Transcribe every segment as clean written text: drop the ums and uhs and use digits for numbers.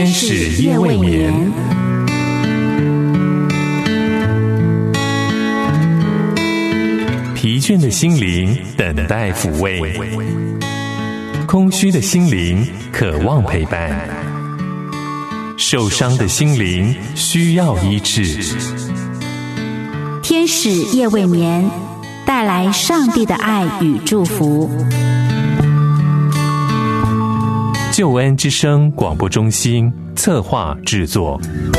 天使夜未眠。疲倦的心灵等待抚慰，空虚的心灵渴望陪伴，受伤的心灵需要医治。 天使夜未眠，带来上帝的爱与祝福。 救恩之声广播中心策划制作。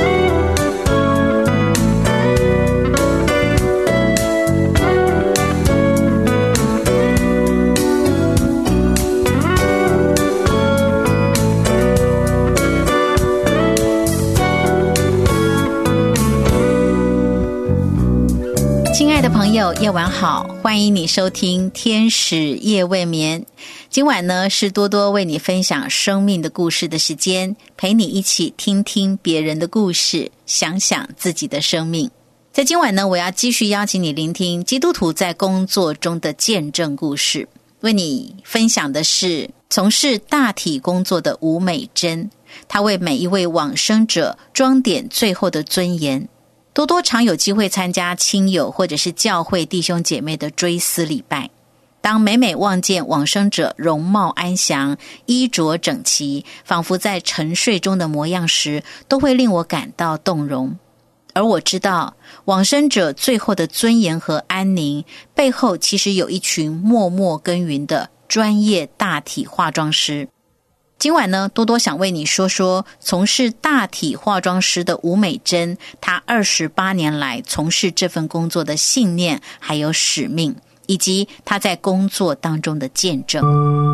亲爱的朋友，夜晚好，欢迎你收听天使夜未眠。今晚呢，是多多为你分享生命的故事的时间，陪你一起听听别人的故事，想想自己的生命。在今晚呢，我要继续邀请你聆听基督徒在工作中的见证故事。为你分享的是从事大体工作的吴美珍，她为每一位往生者装点最后的尊严。多多常有机会参加亲友或者是教会弟兄姐妹的追思礼拜，当每每望见往生者容貌安详，衣着整齐，仿佛在沉睡中的模样时，都会令我感到动容。而我知道往生者最后的尊严和安宁背后，其实有一群默默耕耘的专业大体化妆师。今晚呢，多多想为你说说从事大体化妆师的吴美珍，她28年来从事这份工作的信念还有使命，以及她在工作当中的见证。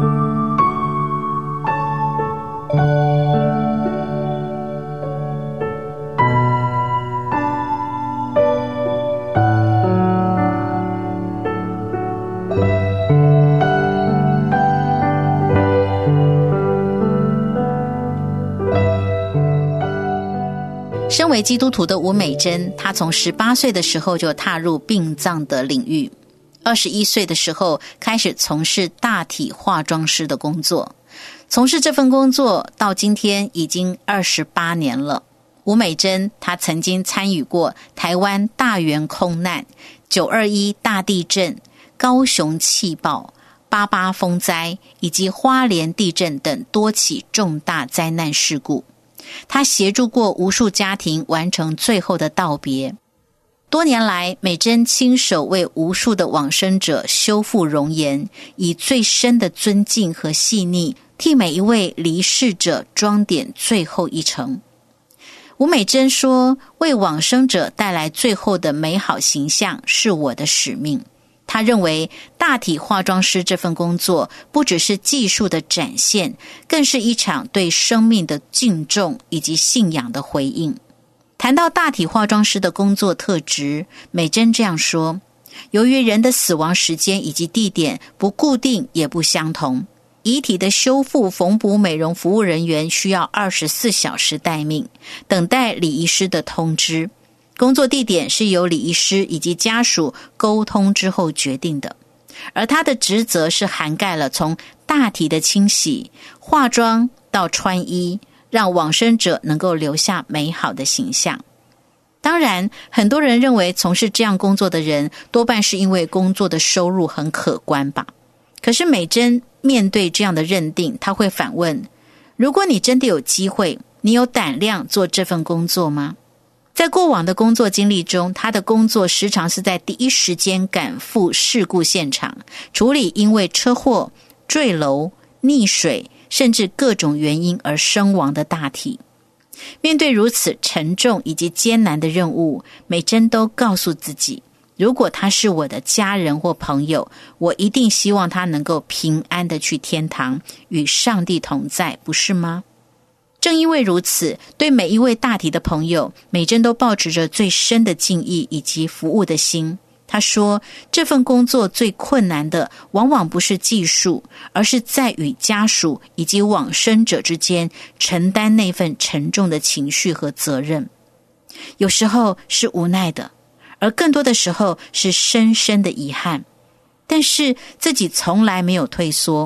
身为基督徒的吴美珍，她从18岁的时候就踏入殡葬的领域，21岁的时候开始从事大体化妆师的工作。从事这份工作到今天已经28年了。吴美珍她曾经参与过台湾大园空难、921大地震、高雄气爆、88风灾以及花莲地震等多起重大灾难事故。他协助过无数家庭完成最后的道别。多年来，美珍亲手为无数的往生者修复容颜，以最深的尊敬和细腻，替每一位离世者装点最后一程。吴美珍说，为往生者带来最后的美好形象是我的使命。他认为大体化妆师这份工作不只是技术的展现，更是一场对生命的敬重以及信仰的回应。谈到大体化妆师的工作特质，美珍这样说，由于人的死亡时间以及地点不固定也不相同，遗体的修复、缝补、美容服务人员需要24小时待命，等待礼仪师的通知。工作地点是由礼仪师以及家属沟通之后决定的，而他的职责是涵盖了从大体的清洗、化妆到穿衣，让往生者能够留下美好的形象。当然，很多人认为从事这样工作的人多半是因为工作的收入很可观吧。可是美珍面对这样的认定，他会反问，如果你真的有机会，你有胆量做这份工作吗？在过往的工作经历中，他的工作时常是在第一时间赶赴事故现场，处理因为车祸、坠楼、溺水甚至各种原因而身亡的大体。面对如此沉重以及艰难的任务，美珍都告诉自己，如果他是我的家人或朋友，我一定希望他能够平安的去天堂，与上帝同在，不是吗？正因为如此，对每一位大体的朋友，美珍都抱持着最深的敬意以及服务的心。她说，这份工作最困难的往往不是技术，而是在与家属以及往生者之间承担那份沉重的情绪和责任。有时候是无奈的，而更多的时候是深深的遗憾。但是自己从来没有退缩，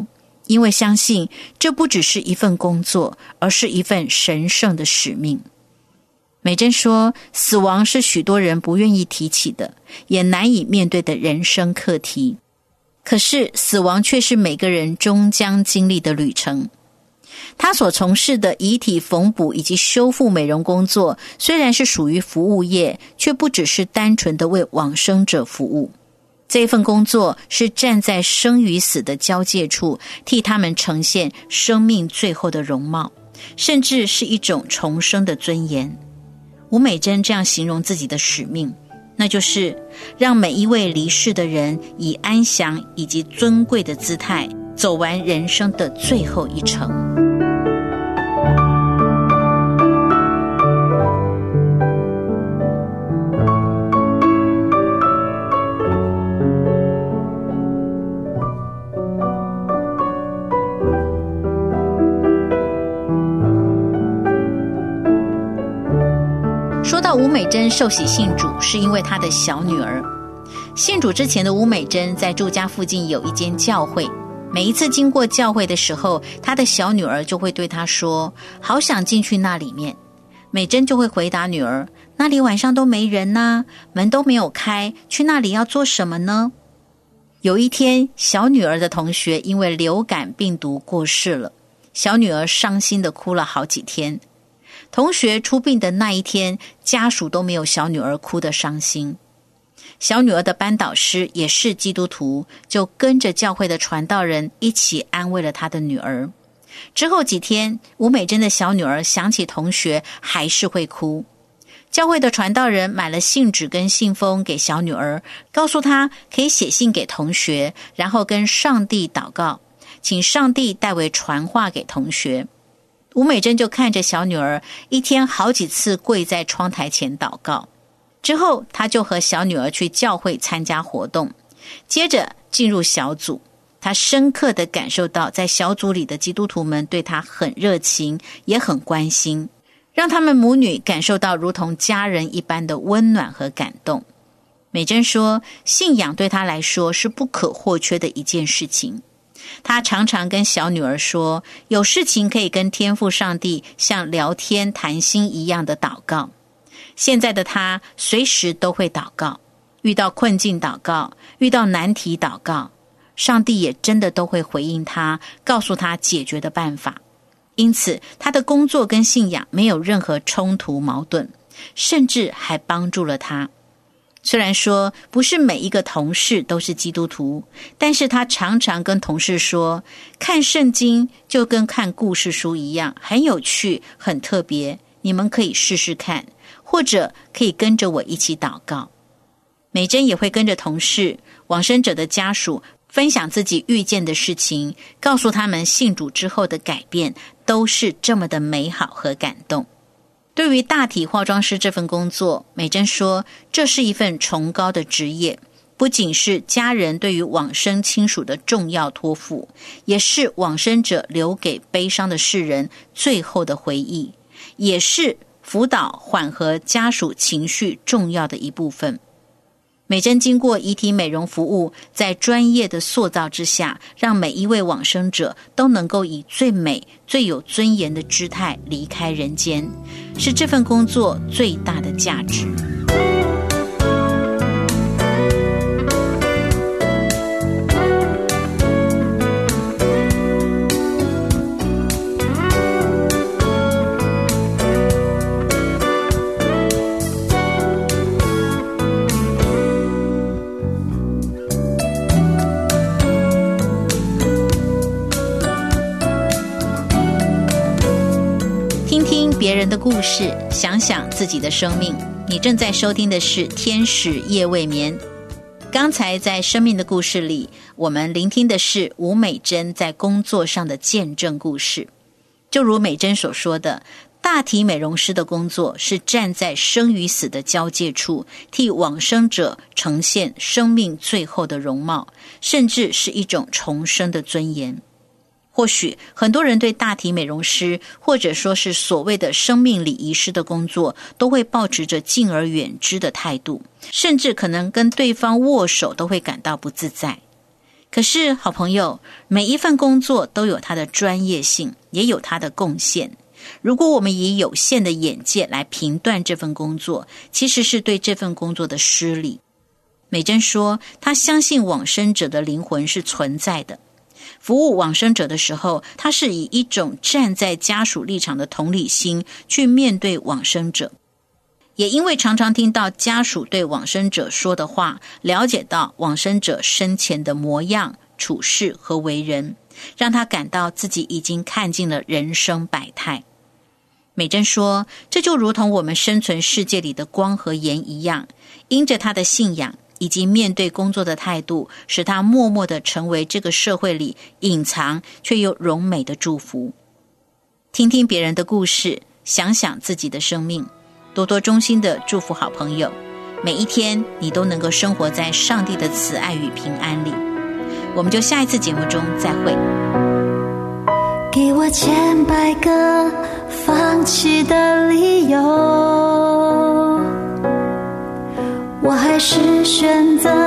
因为相信这不只是一份工作，而是一份神圣的使命。美珍说，死亡是许多人不愿意提起的，也难以面对的人生课题。可是死亡却是每个人终将经历的旅程。他所从事的遗体缝补以及修复美容工作，虽然是属于服务业，却不只是单纯的为往生者服务。这份工作是站在生与死的交界处，替他们呈现生命最后的容貌，甚至是一种重生的尊严。吴美珍这样形容自己的使命，那就是让每一位离世的人以安详以及尊贵的姿态走完人生的最后一程。说到吴美珍受洗信主，是因为她的小女儿。信主之前的吴美珍在住家附近有一间教会，每一次经过教会的时候，她的小女儿就会对她说，好想进去那里面。美珍就会回答女儿，那里晚上都没人啊，门都没有开，去那里要做什么呢？有一天，小女儿的同学因为流感病毒过世了，小女儿伤心地哭了好几天。同学出殡的那一天，家属都没有小女儿哭得伤心。小女儿的班导师也是基督徒，就跟着教会的传道人一起安慰了她的女儿。之后几天，吴美珍的小女儿想起同学还是会哭。教会的传道人买了信纸跟信封给小女儿，告诉她可以写信给同学，然后跟上帝祷告，请上帝代为传话给同学。吴美珍就看着小女儿一天好几次跪在窗台前祷告，之后她就和小女儿去教会参加活动，接着进入小组。她深刻地感受到在小组里的基督徒们对她很热情，也很关心，让他们母女感受到如同家人一般的温暖和感动。美珍说，信仰对她来说是不可或缺的一件事情。她常常跟小女儿说，有事情可以跟天父上帝像聊天谈心一样的祷告。现在的她随时都会祷告，遇到困境祷告，遇到难题祷告，上帝也真的都会回应她，告诉她解决的办法。因此她的工作跟信仰没有任何冲突矛盾，甚至还帮助了她。虽然说不是每一个同事都是基督徒，但是他常常跟同事说，看圣经就跟看故事书一样，很有趣，很特别，你们可以试试看，或者可以跟着我一起祷告。美珍也会跟着同事、往生者的家属分享自己遇见的事情，告诉他们信主之后的改变都是这么的美好和感动。对于大体化妆师这份工作，美珍说，这是一份崇高的职业，不仅是家人对于往生亲属的重要托付，也是往生者留给悲伤的世人最后的回忆，也是辅导缓和家属情绪重要的一部分。美珍经过遗体美容服务，在专业的塑造之下，让每一位往生者都能够以最美、最有尊严的姿态离开人间，是这份工作最大的价值。听听别人的故事，想想自己的生命。你正在收听的是天使夜未眠。刚才在生命的故事里，我们聆听的是吴美珍在工作上的见证故事。就如美珍所说的，大体美容师的工作是站在生与死的交界处，替往生者呈现生命最后的容貌，甚至是一种重生的尊严。或许很多人对大体美容师或者说是所谓的生命礼仪师的工作都会抱持着敬而远之的态度，甚至可能跟对方握手都会感到不自在。 可是好朋友，每一份工作都有它的专业性，也有它的贡献。如果我们以有限的眼界来评断这份工作，其实是对这份工作的失礼。美珍说，她相信往生者的灵魂是存在的。服务往生者的时候，她是以一种站在家属立场的同理心去面对往生者。也因为常常听到家属对往生者说的话，了解到往生者生前的模样、处事和为人，让他感到自己已经看尽了人生百态。美珍说，这就如同我们生存世界里的光和盐一样，因着他的信仰以及面对工作的态度，使他默默地成为这个社会里隐藏却又荣美的祝福。听听别人的故事，想想自己的生命，多多衷心的祝福好朋友，每一天你都能够生活在上帝的慈爱与平安里。我们就下一次节目中再会。 给我千百个放弃的理由，我还是选择